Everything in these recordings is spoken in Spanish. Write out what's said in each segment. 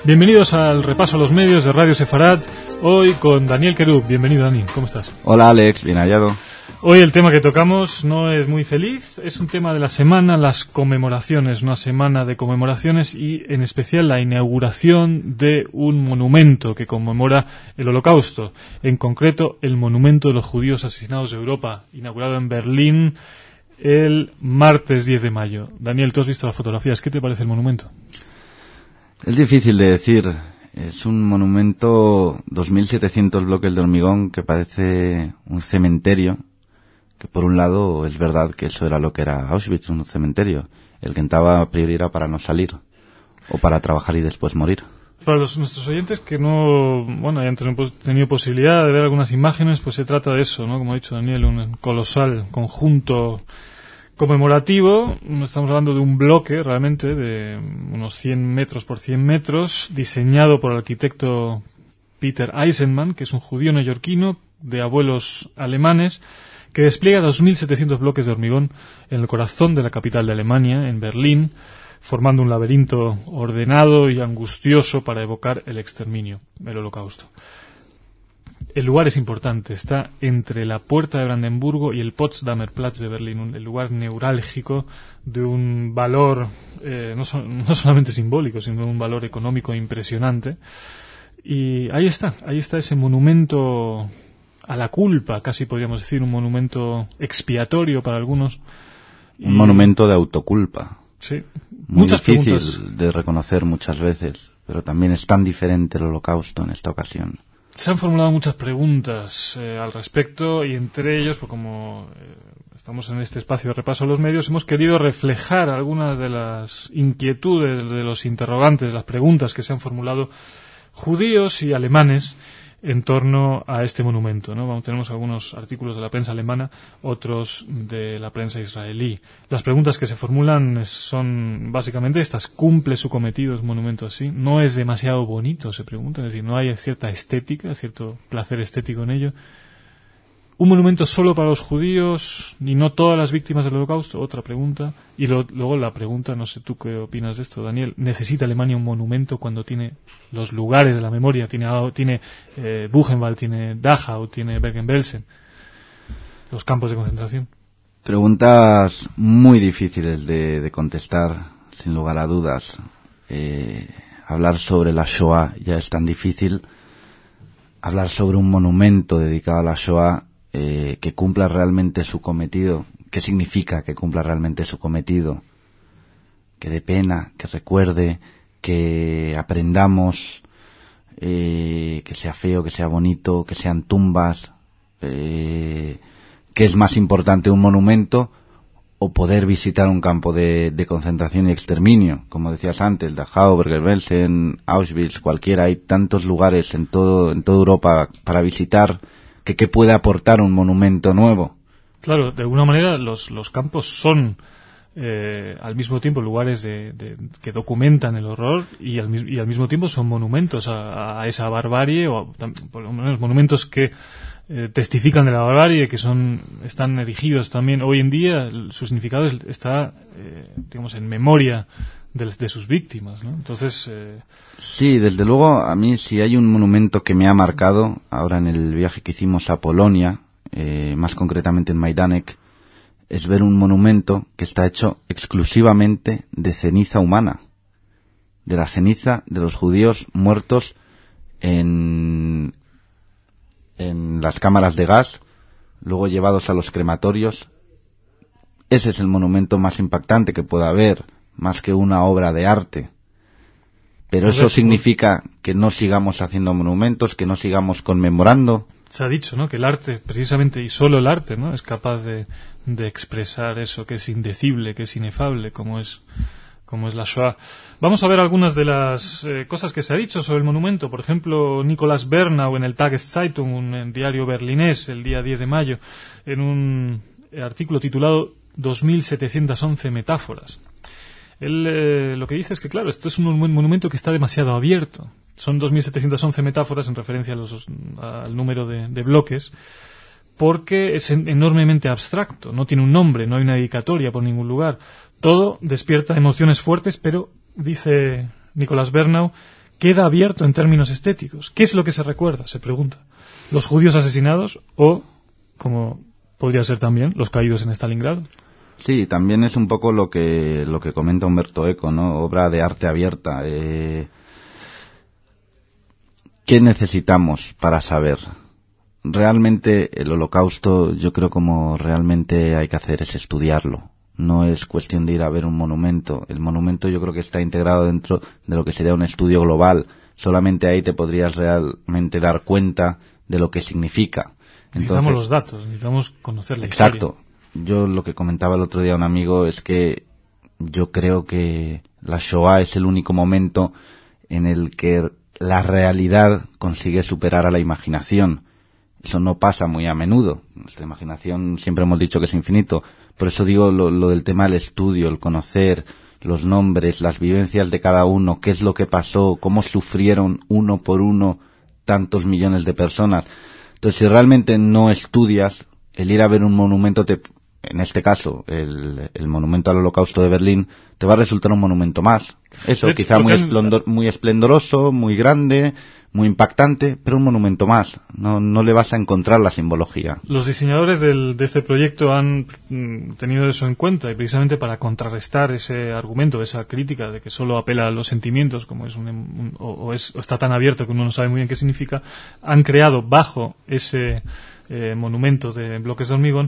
Bienvenidos al repaso a los medios de Radio Sefarad, hoy con Daniel Querub. Bienvenido, Dani, ¿cómo estás? Hola, Alex, bien hallado. Hoy el tema que tocamos no es muy feliz, es un tema de la semana, las conmemoraciones, una semana de conmemoraciones y en especial la inauguración de un monumento que conmemora el Holocausto, en concreto el monumento de los judíos asesinados de Europa, inaugurado en Berlín el martes 10 de mayo. Daniel, tú has visto las fotografías, ¿qué te parece el monumento? Es difícil de decir, es un monumento, 2.700 bloques de hormigón que parece un cementerio, que por un lado es verdad que eso era lo que era Auschwitz, un cementerio, el que entraba a priori era para no salir, o para trabajar y después morir. Para nuestros oyentes que no, hayan tenido posibilidad de ver algunas imágenes, pues se trata de eso, ¿no? Como ha dicho Daniel, un colosal conjunto conmemorativo. Estamos hablando de un bloque realmente de unos 100 metros por 100 metros, diseñado por el arquitecto Peter Eisenman, que es un judío neoyorquino de abuelos alemanes, que despliega 2.700 bloques de hormigón en el corazón de la capital de Alemania, en Berlín, formando un laberinto ordenado y angustioso para evocar el exterminio, el Holocausto. El lugar es importante, está entre la Puerta de Brandenburgo y el Potsdamer Platz de Berlín, el lugar neurálgico de un valor no solamente simbólico, sino de un valor económico impresionante. Y ahí está ese monumento a la culpa, casi podríamos decir, un monumento expiatorio para algunos. Un monumento de autoculpa. Sí. Muy Muchas difícil preguntas de reconocer muchas veces, pero también es tan diferente el Holocausto en esta ocasión. Se han formulado muchas preguntas al respecto y entre ellos, pues como estamos en este espacio de repaso a los medios, hemos querido reflejar algunas de las inquietudes, de los interrogantes, las preguntas que se han formulado judíos y alemanes en torno a este monumento, ¿no? Tenemos algunos artículos de la prensa alemana, otros de la prensa israelí. Las preguntas que se formulan son básicamente estas: ¿cumple su cometido un monumento así? ¿No es demasiado bonito?, se preguntan, es decir, ¿no hay cierta estética, cierto placer estético en ello? ¿Un monumento solo para los judíos y no todas las víctimas del Holocausto? Otra pregunta. Y luego la pregunta, no sé tú qué opinas de esto, Daniel, ¿necesita Alemania un monumento cuando tiene los lugares de la memoria? Tiene Buchenwald, tiene Dachau, tiene Bergen-Belsen, los campos de concentración. Preguntas muy difíciles de contestar, sin lugar a dudas. Hablar sobre la Shoah ya es tan difícil. Hablar sobre un monumento dedicado a la Shoah que cumpla realmente su cometido. ¿Qué significa que cumpla realmente su cometido? Que dé pena, que recuerde, que aprendamos, que sea feo, que sea bonito, que sean tumbas. ¿Qué es más importante, un monumento o poder visitar un campo de concentración y exterminio? Como decías antes, Dachau, Bergen-Belsen, Auschwitz, cualquiera. Hay tantos lugares en toda Europa para visitar que ¿qué puede aportar un monumento nuevo? Claro, de alguna manera los campos son al mismo tiempo lugares que documentan el horror y al mismo tiempo son monumentos a esa barbarie, o por lo menos monumentos que testifican de la barbarie, que están erigidos también hoy en día. Su significado está en memoria de sus víctimas, ¿no? Entonces sí, desde luego, a mí si hay un monumento que me ha marcado ahora en el viaje que hicimos a Polonia, más concretamente en Majdanek, es ver un monumento que está hecho exclusivamente de ceniza humana, de la ceniza de los judíos muertos en las cámaras de gas, luego llevados a los crematorios. Ese es el monumento más impactante que pueda haber, más que una obra de arte. Pero eso significa que no sigamos haciendo monumentos, que no sigamos conmemorando. Se ha dicho, ¿no?, que el arte, precisamente, y solo el arte, ¿no?, es capaz de expresar eso que es indecible, que es inefable, como es la Shoah. Vamos a ver algunas de las cosas que se ha dicho sobre el monumento. Por ejemplo, Nicolas Bernau en el Tageszeitung, un diario berlinés, el día 10 de mayo, en un artículo titulado 2.711 metáforas. Él lo que dice es que, claro, esto es un monumento que está demasiado abierto. Son 2.711 metáforas en referencia al número de bloques, porque es enormemente abstracto, no tiene un nombre, no hay una dedicatoria por ningún lugar. Todo despierta emociones fuertes, pero dice Nicolas Bernau queda abierto en términos estéticos. ¿Qué es lo que se recuerda? Se pregunta. ¿Los judíos asesinados o, como podría ser también, los caídos en Stalingrado? Sí, también es un poco lo que comenta Umberto Eco, ¿no? Obra de arte abierta. ¿Qué necesitamos para saber? Realmente el Holocausto, yo creo como realmente hay que hacer es estudiarlo. No es cuestión de ir a ver un monumento. El monumento yo creo que está integrado dentro de lo que sería un estudio global. Solamente ahí te podrías realmente dar cuenta de lo que significa. Necesitamos los datos, necesitamos conocer la historia. Exacto. Yo lo que comentaba el otro día a un amigo es que yo creo que la Shoah es el único momento en el que la realidad consigue superar a la imaginación. Eso no pasa muy a menudo. Nuestra imaginación siempre hemos dicho que es infinito. Por eso digo lo del tema del estudio, el conocer los nombres, las vivencias de cada uno, qué es lo que pasó, cómo sufrieron uno por uno tantos millones de personas. Entonces, si realmente no estudias, el ir a ver un monumento, en este caso, el monumento al Holocausto de Berlín, te va a resultar un monumento más. Eso, quizá muy esplendoroso, muy grande, muy impactante, pero un monumento más. No le vas a encontrar la simbología. Los diseñadores de este proyecto han tenido eso en cuenta, y precisamente para contrarrestar ese argumento, esa crítica de que solo apela a los sentimientos, como es o está tan abierto que uno no sabe muy bien qué significa, han creado bajo ese monumento de bloques de hormigón,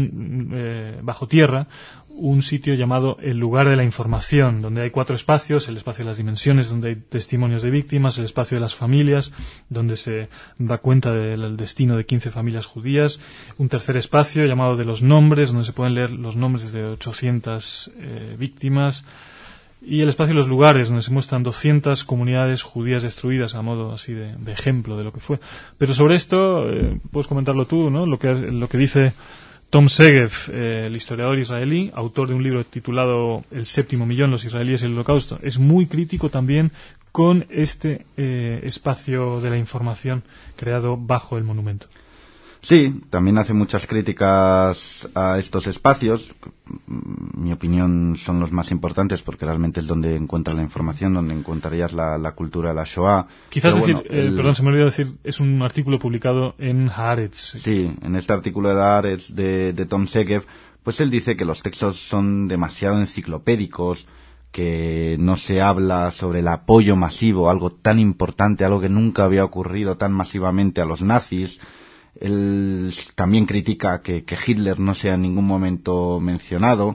bajo tierra, un sitio llamado el lugar de la información, donde hay 4 espacios: el espacio de las dimensiones, donde hay testimonios de víctimas; el espacio de las familias, donde se da cuenta del destino de 15 familias judías; un tercer espacio llamado de los nombres, donde se pueden leer los nombres de 800 víctimas; y el espacio de los lugares, donde se muestran 200 comunidades judías destruidas, a modo así de ejemplo de lo que fue. Pero sobre esto, puedes comentarlo tú, ¿no? Lo que dice Tom Segev, el historiador israelí, autor de un libro titulado El séptimo millón, los israelíes y el Holocausto, es muy crítico también con este espacio de la información creado bajo el monumento. Sí, también hace muchas críticas a estos espacios. Mi opinión son los más importantes porque realmente es donde encuentras la información, donde encontrarías la cultura de la Shoah. Quizás decir, perdón, se me olvidó decir, es un artículo publicado en Haaretz. Sí, en este artículo de Haaretz de Tom Segev, pues él dice que los textos son demasiado enciclopédicos, que no se habla sobre el apoyo masivo, algo tan importante, algo que nunca había ocurrido tan masivamente a los nazis. Él también critica que Hitler no sea en ningún momento mencionado,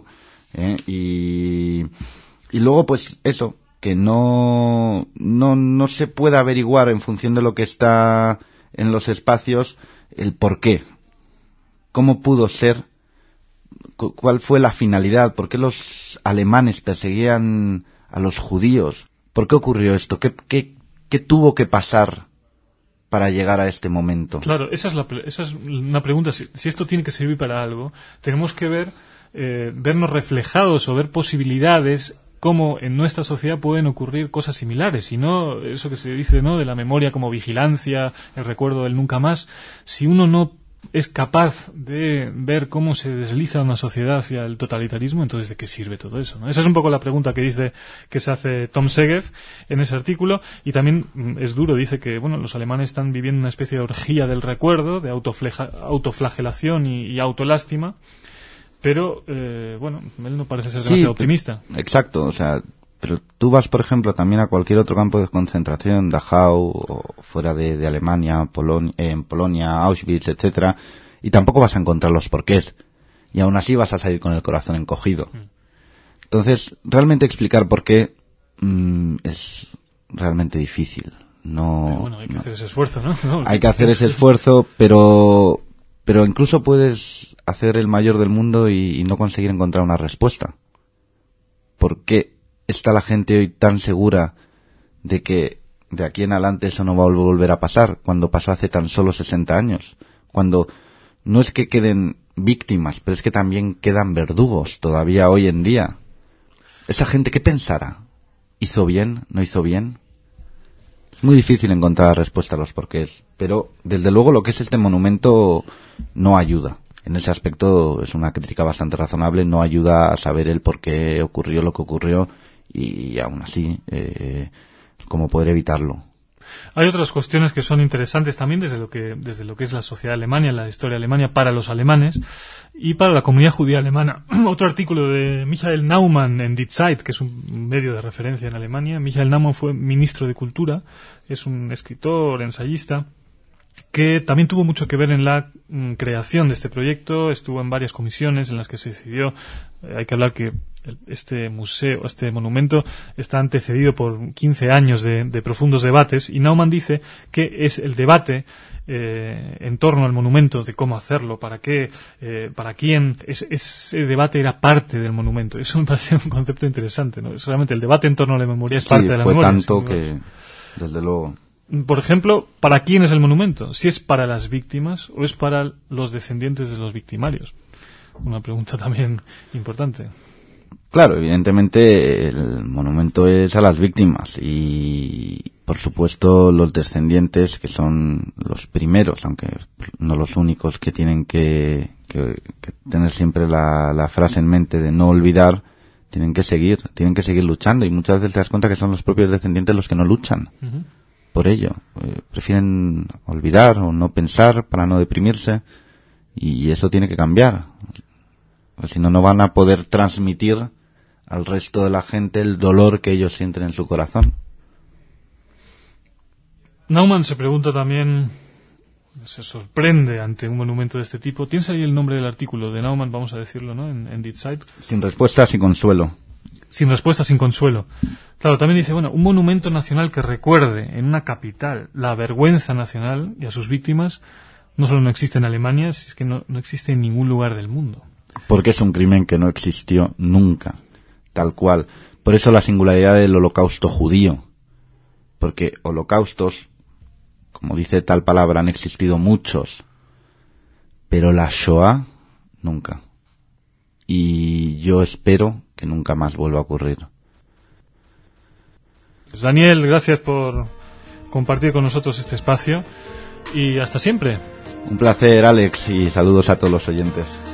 y luego pues eso, que no se puede averiguar en función de lo que está en los espacios el por qué, cómo pudo ser, cuál fue la finalidad, por qué los alemanes perseguían a los judíos, por qué ocurrió esto, qué tuvo que pasar para llegar a este momento. Claro, esa es una pregunta. Si esto tiene que servir para algo, tenemos que vernos reflejados o ver posibilidades, cómo en nuestra sociedad pueden ocurrir cosas similares, y no eso que se dice, ¿no?, de la memoria como vigilancia, el recuerdo del nunca más. Si uno no es capaz de ver cómo se desliza una sociedad hacia el totalitarismo, entonces ¿de qué sirve todo eso, ¿no? Esa es un poco la pregunta que se hace Tom Segev en ese artículo. Y también es duro, dice que los alemanes están viviendo una especie de orgía del recuerdo, de autoflagelación y autolástima, pero él no parece ser demasiado optimista. Exacto, o sea, pero tú vas, por ejemplo, también a cualquier otro campo de concentración, Dachau, o fuera de Alemania, en Polonia, Auschwitz, etcétera, y tampoco vas a encontrar los porqués. Y aún así vas a salir con el corazón encogido. Entonces, realmente explicar por qué es realmente difícil. Pero hay que hacer ese esfuerzo, ¿no? Hay que hacer ese esfuerzo, pero incluso puedes hacer el mayor del mundo y no conseguir encontrar una respuesta. ¿Por qué está la gente hoy tan segura de que de aquí en adelante eso no va a volver a pasar, cuando pasó hace tan solo 60 años? Cuando no es que queden víctimas, pero es que también quedan verdugos todavía hoy en día. ¿Esa gente qué pensará? ¿Hizo bien? ¿No hizo bien? Es muy difícil encontrar la respuesta a los porqués, pero desde luego lo que es este monumento no ayuda. En ese aspecto es una crítica bastante razonable, no ayuda a saber el por qué ocurrió lo que ocurrió, y aún así cómo poder evitarlo. Hay otras cuestiones que son interesantes también desde lo que es la sociedad alemana, la historia alemana para los alemanes y para la comunidad judía alemana. Otro artículo de Michael Naumann en Die Zeit, que es un medio de referencia en Alemania. Michael Naumann fue ministro de Cultura, es un escritor, ensayista, que también tuvo mucho que ver en la creación de este proyecto. Estuvo en varias comisiones en las que se decidió. Hay que hablar que este museo, este monumento, está antecedido por 15 años de profundos debates, y Naumann dice que es el debate en torno al monumento, de cómo hacerlo, para qué, para quién. Ese debate era parte del monumento. Eso me parece un concepto interesante, ¿no? Es realmente el debate en torno a la memoria es parte de la memoria. Fue tanto que, desde luego. Por ejemplo, ¿para quién es el monumento? ¿Si es para las víctimas o es para los descendientes de los victimarios? Una pregunta también importante. Claro, evidentemente el monumento es a las víctimas y, por supuesto, los descendientes, que son los primeros, aunque no los únicos, que tienen que tener siempre la frase en mente de no olvidar, tienen que seguir luchando, y muchas veces te das cuenta que son los propios descendientes los que no luchan. Uh-huh. Por ello, prefieren olvidar o no pensar para no deprimirse, y eso tiene que cambiar. Porque si no, no van a poder transmitir al resto de la gente el dolor que ellos sienten en su corazón. Naumann se pregunta también, se sorprende ante un monumento de este tipo. ¿Tienes ahí el nombre del artículo de Naumann, vamos a decirlo, ¿no? En Die Zeit. Sin respuesta, sin consuelo. Sin respuesta, sin consuelo. Claro, también dice, bueno, un monumento nacional que recuerde en una capital la vergüenza nacional y a sus víctimas no solo no existe en Alemania, es que no existe en ningún lugar del mundo. Porque es un crimen que no existió nunca, tal cual. Por eso la singularidad del holocausto judío. Porque holocaustos, como dice tal palabra, han existido muchos. Pero la Shoah, nunca. Y yo espero que nunca más vuelva a ocurrir. Pues Daniel, gracias por compartir con nosotros este espacio y hasta siempre. Un placer, Alex, y saludos a todos los oyentes.